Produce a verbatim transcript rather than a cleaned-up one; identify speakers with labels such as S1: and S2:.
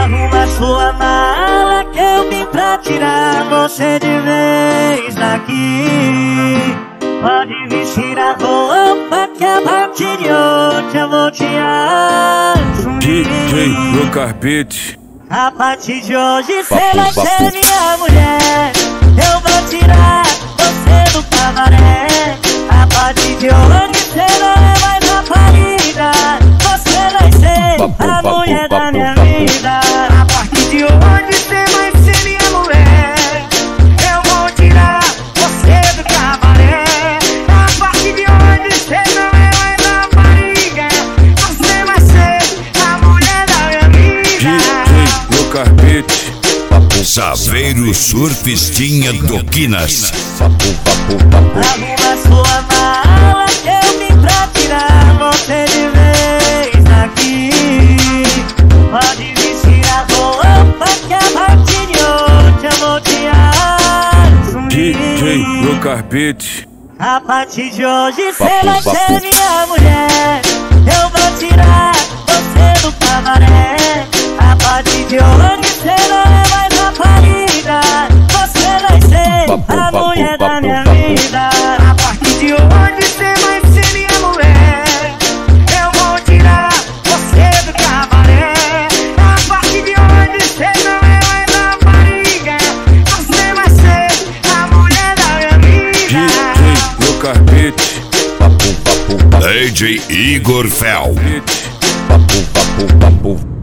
S1: Arruma sua mala que eu vim pra tirar você de vez daqui. Pode vestir a roupa que a partir de hoje eu vou te assumir.
S2: D J no carpete.
S1: A partir de hoje cê vai ser minha mulher. Eu vou tirar você do cabaré. A partir de hoje cê não é mais rapariga. Você vai ser a mulher da minha vida.
S3: A partir de hoje cê vai ser minha mulher. Eu vou tirar você do cabaré. A partir de hoje cê não é mais rapariga. Você vai ser a mulher da minha vida.
S2: D J no carpete.
S4: Saveiro Surfistinha do Quinas.
S1: Arruma sua mala que eu vim pra tirar você de vez daqui. Pode vestir a roupa que a partir de hoje eu vou te assumir.
S2: D J no carpete.
S1: A partir de hoje cê vai ser minha mulher. Eu vou tirar você do cabaré. A partir de hoje cê não é mais rapariga. Você vai ser a mulher da minha vida.
S3: A partir de hoje cê vai ser minha mulher. Eu vou tirar você do cabaré. A partir de hoje cê não é mais rapariga. Você vai ser a mulher da minha vida.
S2: D J no carpete.
S4: D J Igor Fel.
S2: Papo, papo, papo.